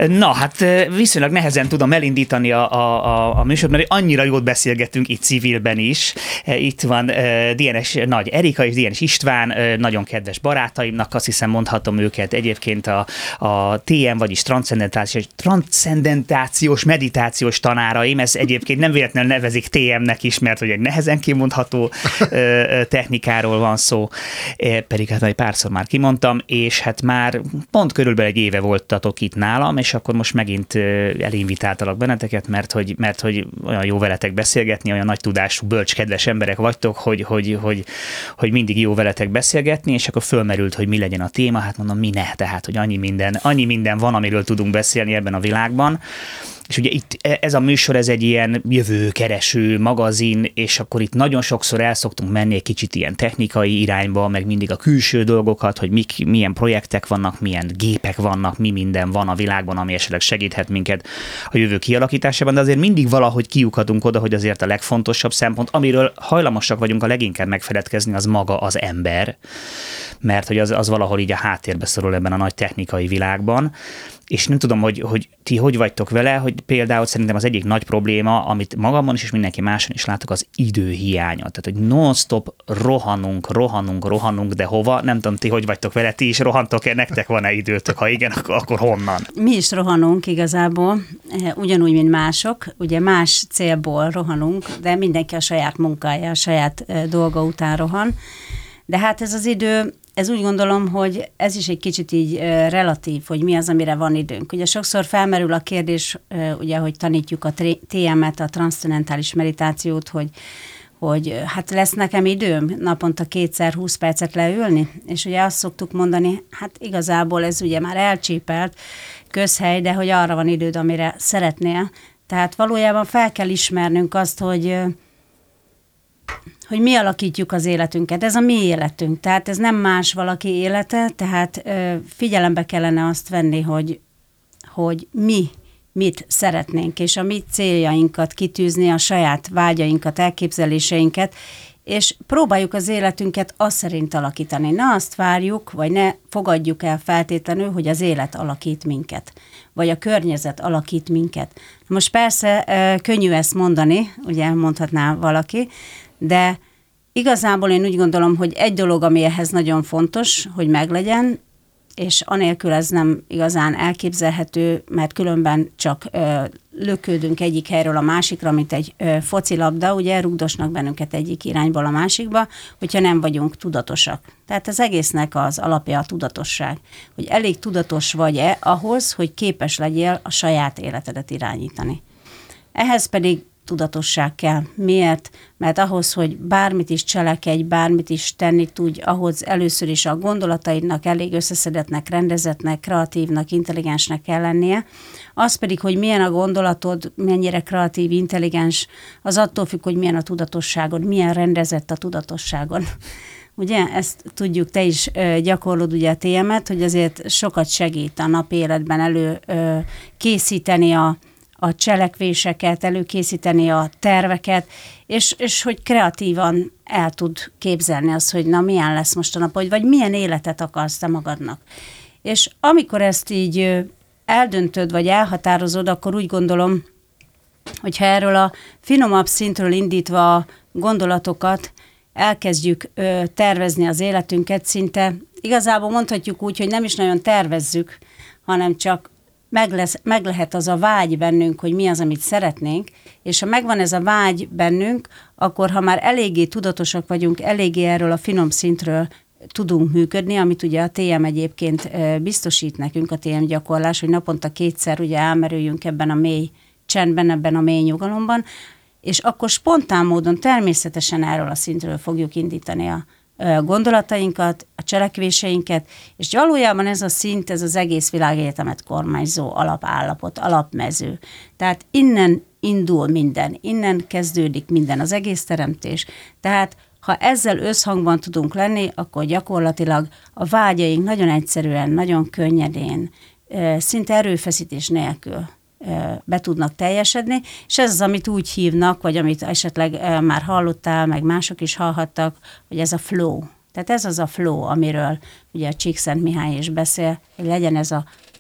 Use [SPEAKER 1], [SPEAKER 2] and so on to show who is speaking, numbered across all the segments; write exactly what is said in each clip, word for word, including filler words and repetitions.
[SPEAKER 1] Na, hát viszonylag nehezen tudom elindítani a, a, a, a műsort, mert annyira jót beszélgetünk itt civilben is. Itt van dé en es Nagy Erika és dé en es István, nagyon kedves barátaimnak, azt hiszem mondhatom őket egyébként a, a té em, vagyis transzcendentációs, transzcendentációs meditációs tanáraim, ez egyébként nem véletlenül nevezik té em-nek is, mert hogy egy nehezen kimondható technikáról van szó, pedig hát egy párszor már kimondtam, és hát már pont körülbelül egy éve voltatok itt nálam, és akkor most megint elinvitáltalak benneteket, mert hogy, mert hogy olyan jó veletek beszélgetni, olyan nagy tudású, bölcs, kedves emberek vagytok, hogy, hogy, hogy, hogy mindig jó veletek beszélgetni, és akkor fölmerült, hogy mi legyen a téma, hát mondom, mi ne, tehát, hogy annyi minden, annyi minden van, amiről tudunk beszélni ebben a világban. És ugye itt ez a műsor, ez egy ilyen jövőkereső magazin, és akkor itt nagyon sokszor el szoktunk menni egy kicsit ilyen technikai irányba, meg mindig a külső dolgokat, hogy mik, milyen projektek vannak, milyen gépek vannak, mi minden van a világban, ami esetleg segíthet minket a jövő kialakításában, de azért mindig valahogy kiukadunk oda, hogy azért a legfontosabb szempont, amiről hajlamosak vagyunk a leginkább megfeledkezni, az maga az ember, mert hogy az, az valahol így a háttérbe szorul ebben a nagy technikai világban. És nem tudom, hogy, hogy ti hogy vagytok vele, hogy például szerintem az egyik nagy probléma, amit magamon is és mindenki máson is látok, az időhiánya. Tehát, hogy non-stop rohanunk, rohanunk, rohanunk, de hova? Nem tudom, ti hogy vagytok vele, ti is rohantok-e, nektek van-e időtök? Ha igen, akkor, akkor honnan?
[SPEAKER 2] Mi is rohanunk igazából, ugyanúgy, mint mások. Ugye más célból rohanunk, de mindenki a saját munkája, a saját dolga után rohan. De hát ez az idő, ez úgy gondolom, hogy ez is egy kicsit így relatív, hogy mi az, amire van időnk. Ugye sokszor felmerül a kérdés, ugye, hogy tanítjuk a té em-et, a transzcendentális meditációt, hogy, hogy hát lesz nekem időm naponta kétszer húsz percet leülni, és ugye azt szoktuk mondani, hát igazából ez ugye már elcsépelt közhely, de hogy arra van időd, amire szeretnél. Tehát valójában fel kell ismernünk azt, hogy hogy mi alakítjuk az életünket. Ez a mi életünk, tehát ez nem más valaki élete, tehát ö, figyelembe kellene azt venni, hogy, hogy mi mit szeretnénk, és a mi céljainkat kitűzni, a saját vágyainkat, elképzeléseinket, és próbáljuk az életünket azt szerint alakítani. Ne azt várjuk, vagy ne fogadjuk el feltétlenül, hogy az élet alakít minket, vagy a környezet alakít minket. Most persze ö, könnyű ezt mondani, ugye mondhatná valaki, de igazából én úgy gondolom, hogy egy dolog, ami ehhez nagyon fontos, hogy meglegyen, és anélkül ez nem igazán elképzelhető, mert különben csak ö, lökődünk egyik helyről a másikra, mint egy ö, focilabda, ugye rugdosnak bennünket egyik irányból a másikba, hogyha nem vagyunk tudatosak. Tehát az egésznek az alapja a tudatosság, hogy elég tudatos vagy-e ahhoz, hogy képes legyél a saját életedet irányítani. Ehhez pedig tudatosság kell. Miért? Mert ahhoz, hogy bármit is cselekedj, bármit is tenni tudj, ahhoz először is a gondolataidnak elég összeszedetnek, rendezetnek, kreatívnak, intelligensnek kell lennie. Az pedig, hogy milyen a gondolatod, mennyire kreatív, intelligens, az attól függ, hogy milyen a tudatosságod, milyen rendezett a tudatosságod. Ugye, ezt tudjuk, te is ö, gyakorlod ugye a té em-et, hogy azért sokat segít a napi életben elő ö, készíteni a a cselekvéseket, előkészíteni a terveket, és, és hogy kreatívan el tud képzelni azt, hogy na milyen lesz most a nap, vagy, vagy milyen életet akarsz te magadnak. És amikor ezt így eldöntöd, vagy elhatározod, akkor úgy gondolom, hogyha erről a finomabb szintről indítva a gondolatokat elkezdjük ö, tervezni az életünket, szinte igazából mondhatjuk úgy, hogy nem is nagyon tervezzük, hanem csak Meg, lesz, meg lehet az a vágy bennünk, hogy mi az, amit szeretnénk, és ha megvan ez a vágy bennünk, akkor ha már eléggé tudatosak vagyunk, eléggé erről a finom szintről tudunk működni, amit ugye a té em egyébként biztosít nekünk, a té em gyakorlás, hogy naponta kétszer ugye elmerüljünk ebben a mély csendben, ebben a mély nyugalomban, és akkor spontán módon természetesen erről a szintről fogjuk indítani a gondolatainkat, a cselekvéseinket, és valójában ez a szint, ez az egész világegyetemet kormányzó alapállapot, alapmező. Tehát innen indul minden, innen kezdődik minden, az egész teremtés. Tehát ha ezzel összhangban tudunk lenni, akkor gyakorlatilag a vágyaink nagyon egyszerűen, nagyon könnyedén, szinte erőfeszítés nélkül be tudnak teljesedni, és ez az, amit úgy hívnak, vagy amit esetleg már hallottál, meg mások is hallhattak, hogy ez a flow. Tehát ez az a flow, amiről ugye a Csíkszentmihály is beszél, hogy legyen ez a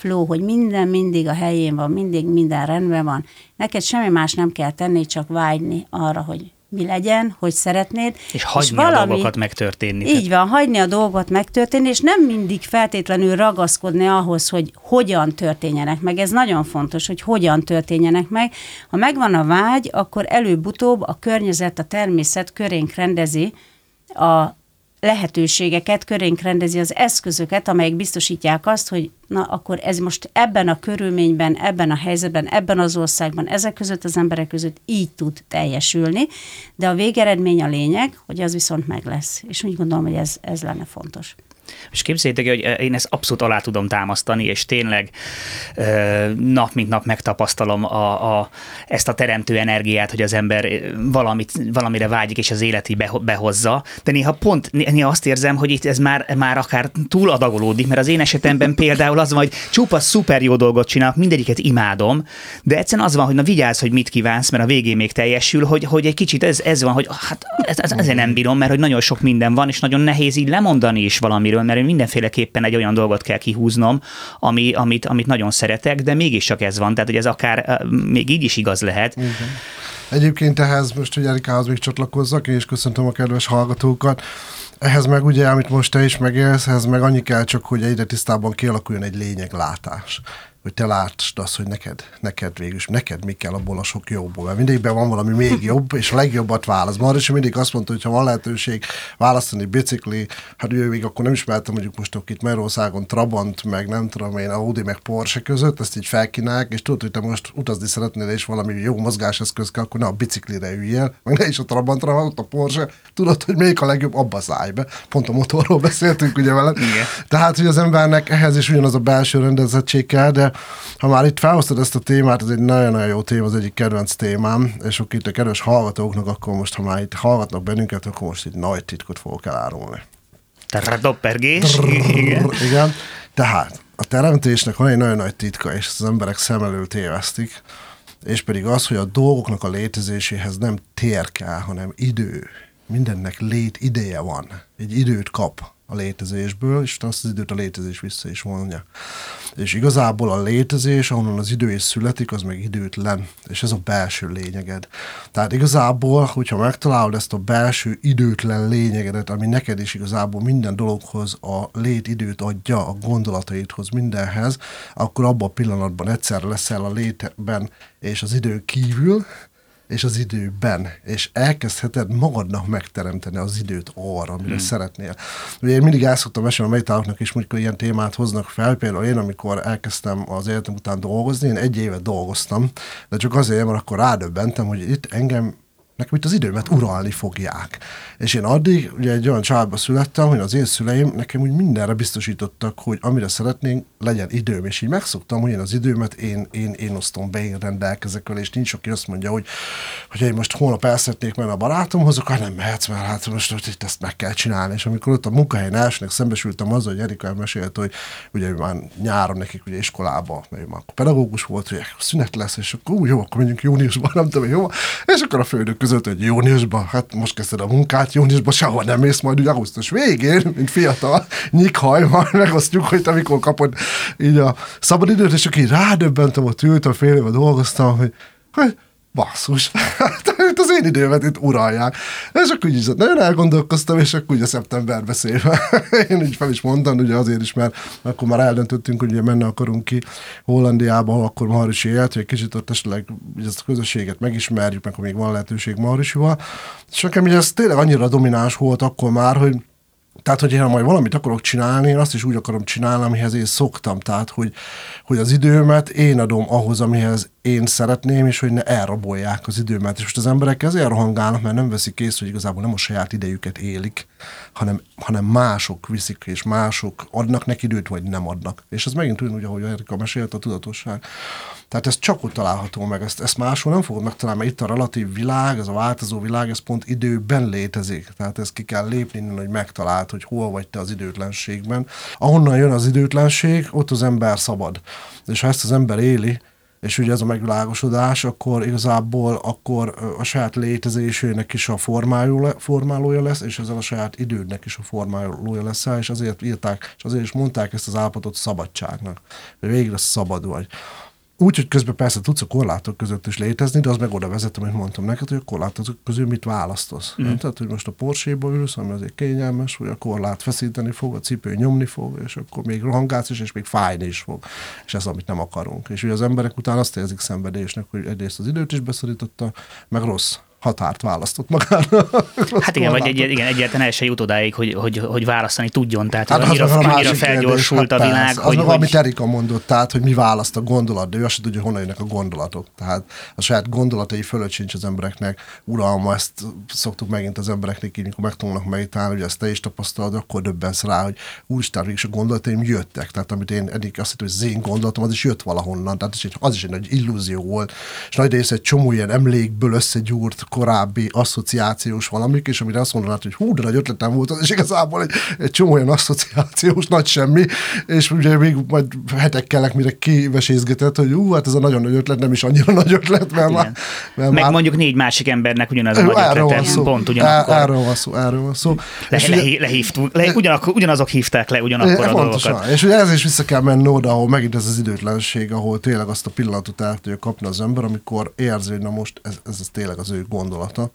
[SPEAKER 2] flow, hogy minden mindig a helyén van, mindig minden rendben van. Neked semmi más nem kell tenni, csak vágyni arra, hogy mi legyen, hogy szeretnéd.
[SPEAKER 1] És hagyni és valami, a dolgokat megtörténni.
[SPEAKER 2] Így van, hagyni a dolgot megtörténni, és nem mindig feltétlenül ragaszkodni ahhoz, hogy hogyan történjenek meg. Ez nagyon fontos, hogy hogyan történjenek meg. Ha megvan a vágy, akkor előbb-utóbb a környezet, a természet körénk rendezi a lehetőségeket, körénk rendezi az eszközöket, amelyek biztosítják azt, hogy na, akkor ez most ebben a körülményben, ebben a helyzetben, ebben az országban, ezek között az emberek között így tud teljesülni, de a végeredmény a lényeg, hogy az viszont meg lesz. És úgy gondolom, hogy ez, ez lenne fontos.
[SPEAKER 1] És képzeljétek, hogy én ezt abszolút alá tudom támasztani, és tényleg nap mint nap megtapasztalom a, a, ezt a teremtő energiát, hogy az ember valamit, valamire vágyik, és az életi behozza. De néha pont néha azt érzem, hogy itt ez már, már akár túladagolódik, mert az én esetemben például az van, hogy csupa szuper jó dolgot csinálok, mindegyiket imádom, de egyszerűen az van, hogy na vigyázz, hogy mit kívánsz, mert a végén még teljesül, hogy, hogy egy kicsit ez, ez van, hogy hát ez, ez, ezért nem bírom, mert hogy nagyon sok minden van, és nagyon nehéz így lemondani is valamiről, mert mindenféleképpen egy olyan dolgot kell kihúznom, ami, amit, amit nagyon szeretek, de mégiscsak ez van, tehát hogy ez akár még így is igaz lehet.
[SPEAKER 3] Igen. Egyébként ehhez most, hogy Erikához még csatlakozzak, és köszöntöm a kedves hallgatókat, ehhez meg ugye, amit most te is megélsz, ehhez meg annyi kell csak, hogy egyre tisztában kialakuljon egy lényeglátás. Hogy te látsd azt, hogy neked, neked végülis, neked mi kell abból a sok jóból. Mert mindegyikben van valami még jobb, és a legjobbat válasz. Már is mindig azt mondta, hogy ha van lehetőség választani bicikli, hát ő még akkor nem ismertem, mondjuk most itt Magyarországon Trabant, meg nem tudom én, Audi, meg Porsche között, ezt így felkínálják, és tudod, hogy te most utazni szeretnél, és valami jó mozgáseszköz kell, akkor ne a biciklire üljél, meg ne is a Trabantra, ott a Porsche, tudod, hogy még a legjobb, abba szállj be. Pont a motorról beszéltünk ugye veled. Tehát, hogy az embernek ehhez is ugyanaz a belső rendezettség kell, de ha már itt felhoztad ezt a témát, ez egy nagyon-nagyon jó téma, az egyik kedvenc témám, és akkor itt a kedves hallgatóknak, akkor most, ha már itt hallgatnak bennünket, akkor most egy nagy titkot fogok elárulni.
[SPEAKER 1] Doppergés.
[SPEAKER 3] Igen. Igen. Tehát a teremtésnek van egy nagyon nagy titka, és az emberek szem elől tévesztik, és pedig az, hogy a dolgoknak a létezéséhez nem tér kell, hanem idő. Mindennek lét ideje van. Egy időt kap a létezésből, és azt az időt a létezés vissza is vonja. És igazából a létezés, ahonnan az idő is születik, az meg időtlen, és ez a belső lényeged. Tehát igazából, hogyha megtalálod ezt a belső időtlen lényegedet, ami neked is igazából minden dologhoz a létidőt adja, a gondolataidhoz, mindenhez, akkor abban a pillanatban egyszerre leszel a létben és az idő kívül, és az időben, és elkezdheted magadnak megteremteni az időt arra, amire hmm. szeretnél. Ugye én mindig el szoktam mesélni a meditálóknak is, amikor ilyen témát hoznak fel, például én, amikor elkezdtem az életem után dolgozni, én egy évet dolgoztam, de csak azért, mert akkor rádöbbentem, hogy itt engem nekem itt az időmet uralni fogják. És én addig ugye egy olyan családba születtem, hogy az én szüleim nekem úgy mindenre biztosítottak, hogy amire szeretnénk, legyen időm, és így megszoktam, hogy én az időmet én, én, én osztom be, én rendelkezek vele, és nincs, aki azt mondja, hogy, hogy én most holnap el szeretnék menni a barátomhoz, akkor nem mehetsz, mert hát most, most itt ezt meg kell csinálni. És amikor ott a munkahelyen elsőnek szembesültem azzal, hogy Erika elmesélte, hogy ugye már nyáron nekik ugye iskolába, mert már pedagógus volt, hogy szünet lesz, és akkor úgy jó, akkor menjünk júniusban, nem tudom, jó. És akkor a főnök között, hogy júniusban, hát most kezdted a munkát, júniusban sehol nem mész, majd ugye augusztus végén, mint fiatal, nyikhaj, majd megosztjuk, hogy te mikor kapod így a szabadidőt, és akkor így rádöbbentem, ott ültem, fél éve dolgoztam, hogy, hogy basszus, az én időmet itt uralják. És akkor így nagyon elgondolkoztam, és akkor ugye szeptemberbe szépen. Én így fel is mondtam, ugye azért is, mert akkor már eldöntöttünk, hogy ugye menne akarunk ki Hollandiába, ahol akkor Maharisi élt, hogy egy kicsit ott esetleg ezt a közösséget megismerjük, meg még van lehetőség Maharisival. És nekem ugye ez tényleg annyira domináns volt akkor már, hogy tehát, hogy én majd valamit akarok csinálni, én azt is úgy akarom csinálni, amihez én szoktam. Tehát, hogy, hogy az időmet én adom ahhoz, amihez én szeretném, és hogy ne elrabolják az időmet. És most az emberek ezért rohangálnak, mert nem veszik észre, hogy igazából nem a saját idejüket élik, hanem, hanem mások viszik, és mások adnak neki időt, vagy nem adnak. És ez megint úgy, ahogy Erika mesélt, a tudatosság. Tehát ez csak ott található meg, ezt, ezt máshol nem fogod megtalálni, mert itt a relatív világ, ez a változó világ, ez pont időben létezik. Tehát ez ki kell lépni innen, hogy megtaláld, hogy hol vagy te az időtlenségben. Ahonnan jön az időtlenség, ott az ember szabad. És ha ezt az ember éli, És ugye ez a megvilágosodás, akkor igazából akkor a saját létezésének is a formálója lesz, és ezzel a saját idődnek is a formálója lesz, és azért írták, és azért is mondták ezt az állapotot szabadságnak, hogy végre szabad vagy. Úgy, hogy közben persze tudsz a korlátok között is létezni, de az meg oda vezet, amit mondtam neked, hogy a korlátok közül mit választasz. Mm. Tehát, hogy most a Porsche-ba ülsz, ami azért kényelmes, hogy a korlát feszíteni fog, a cipő nyomni fog, és akkor még rohangálsz is, és még fájni is fog. És ez, amit nem akarunk. És ugye az emberek után azt érzik szenvedésnek, hogy egyrészt az időt is beszorította, meg rossz határt választott magának.
[SPEAKER 1] Hát igen, vagy egy, igen, egyáltalán el se jut odáig, hogy, hogy, hogy választani tudjon. Tehát
[SPEAKER 3] hát
[SPEAKER 1] annyira,
[SPEAKER 3] az
[SPEAKER 1] annyira felgyorsult hát a világ.
[SPEAKER 3] Persze.
[SPEAKER 1] Hogy,
[SPEAKER 3] az
[SPEAKER 1] hogy...
[SPEAKER 3] amit Erika mondott, tehát, hogy mi választ a gondolat, de ő azt tudja, honnan jönnek a gondolatok. Tehát a saját gondolatai fölött sincs az embereknek uralma, ezt szoktuk megint az embereknek így, amikor megtanulnak meditálni, hogy ezt te is tapasztalod, akkor döbbensz rá, hogy úristen, végig a gondolataim jöttek. Tehát amit én eddig azt hittem, hogy az én gondolatom, az is jött valahonnan. Tehát az is egy nagy illúzió volt. És nagy része egy csomó ilyen emlékből összegyúrt korábbi asszociációs valamik, és amire azt mondanád, hogy hú, de nagy ötletem volt az, és igazából egy, egy csomó olyan asszociációs nagy semmi, és ugye még majd hetek kellek, mire kivesézgetett, hogy hú, hát ez a nagyon nagy ötlet nem is annyira nagy ötlet, mert, hát már, mert
[SPEAKER 1] meg
[SPEAKER 3] már...
[SPEAKER 1] mondjuk négy másik embernek ugyanaz a nagy ötlete, pont ugyanakkor.
[SPEAKER 3] Erről van szó, erről van szó.
[SPEAKER 1] Le,
[SPEAKER 3] és
[SPEAKER 1] le,
[SPEAKER 3] ugye,
[SPEAKER 1] lehívtuk, le, ugyanakkor, ugyanazok hívták le ugyanakkor a dolgokat.
[SPEAKER 3] És ugye ez is vissza kell menni oda, ahol megint ez az időtlenség, ahol tényleg azt a pillanatot el tudja kapni az ember, amikor érzi, hogy na most ez, ez, ez tényleg az ő gondolata.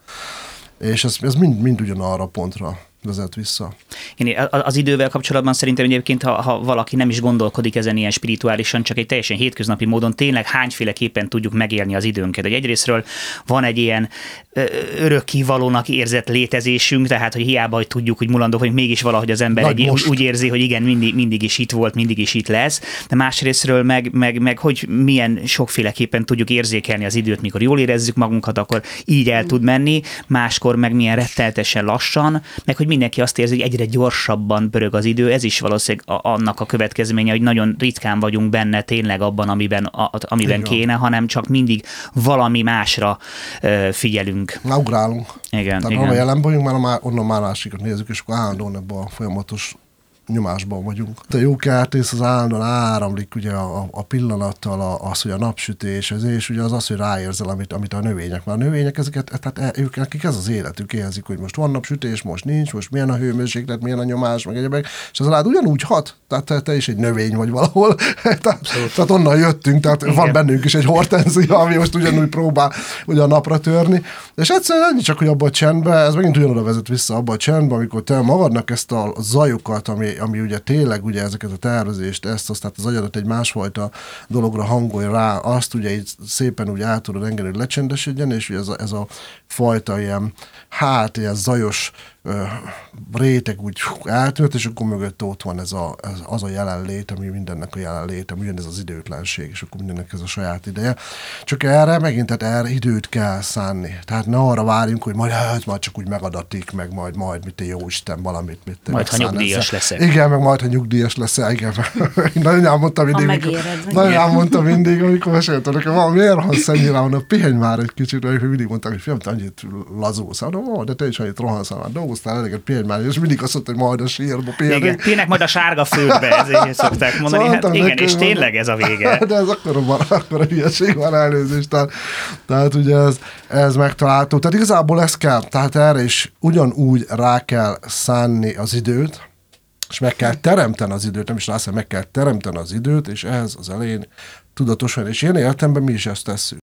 [SPEAKER 3] És ez, ez mind, mind ugyanarra a pontra vezet vissza.
[SPEAKER 1] Én az idővel kapcsolatban szerintem egyébként, ha, ha valaki nem is gondolkodik ezen ilyen spirituálisan, csak egy teljesen hétköznapi módon tényleg hányféleképpen tudjuk megélni az időnket. Hogy egyrésztről van egy ilyen örökkivalónak érzett létezésünk, tehát hogy hiába, hogy tudjuk, hogy mulandók, hogy mégis valahogy az ember egy, úgy, úgy érzi, hogy igen, mindig, mindig is itt volt, mindig is itt lesz, de másrésztről meg, meg, meg hogy milyen sokféleképpen tudjuk érzékelni az időt, mikor jól érezzük magunkat, akkor így el tud menni, máskor meg milyen retteltesen lassan, meg hogy mindenki azt érzi, hogy egyre gyorsabban pörög az idő, ez is valószínűleg annak a következménye, hogy nagyon ritkán vagyunk benne tényleg abban, amiben, a, amiben kéne, hanem csak mindig valami másra uh, figyelünk.
[SPEAKER 3] Na, ugrálunk.
[SPEAKER 1] Igen,
[SPEAKER 3] Tehát
[SPEAKER 1] igen.
[SPEAKER 3] a jelenben vagyunk, mert már onnan már másikat nézzük, és akkor állandóan ebben a folyamatos nyomásban vagyunk. A jó kertész az állandóan áramlik ugye a, a pillanattal, a, az, hogy a napsütés, az, és ugye az az, hogy ráérzel, amit, amit a növények. Mert a növények, ezeket, tehát ők, nekik ez az életük, érzik, hogy most van napsütés, most nincs, most milyen a hőmérséklet, milyen a nyomás, meg egyébként, és az rád ugyanúgy hat, tehát te, te is egy növény vagy valahol. tehát, tehát onnan jöttünk, tehát igen. Van bennünk is egy hortenzia, ami most ugyanúgy próbál ugye a napra törni. És egyszerűen ennyi csak, hogy abba a csendbe, ez megint ugyanoda vezet vissza abba a csendbe, amikor te magadnak ezt a zajokat, ami ami ugye tényleg ugye ezeket a tervezést, ezt, azt, tehát az agyadat egy másfajta dologra hangolja rá, azt ugye így szépen úgy át tudod engedni, hogy lecsendesedjen, és ugye ez a, ez a fajta ilyen, hát ilyen zajos uh, réteg úgy eltűnt, és akkor mögött ott van ez a, ez az a jelenlét, ami mindennek a jelenlét, ami ugyanez az időtlenség, és akkor mindennek ez a saját ideje. Csak erre megint, tehát erre időt kell szánni. Tehát ne arra várjunk, hogy majd, hát, majd csak úgy megadatik, meg majd, majd, mit te jó Isten, valamit, mit te
[SPEAKER 1] majd, ha nyugdíjas leszel.
[SPEAKER 3] Igen, meg majd, ha nyugdíjas leszel, igen. Én nagyon elmondtam mindig, mikor, nagyon elmondtam mindig, amikor meséltem nekem, van, miért rohansz ennyire, mondom, pihenj már egy kicsit, hogy mindig mondták, hogy fiam, te annyit lazulsz. Mondom, de te is annyit rohansz, már dolgoztál eleget, pihenj már, és mindig azt mondta, hogy majd a sírba pihenj.
[SPEAKER 1] Igen, pihennek majd a sárga földbe, ezért szokták mondani, szóval hát igen, neki, és tényleg ez a vége.
[SPEAKER 3] De ez akkor a, akkor a hülyeség van, elnézést. Tehát, tehát ugye ez, ez megtalálható. Tehát igazából ez kell, tehát erre is ugyanúgy rá kell szánni az időt, és meg kell teremteni az időt, nem is rászám, meg kell teremteni az időt, és ehhez az elején tudatosan, és ilyen értelemben mi is ezt tesszük.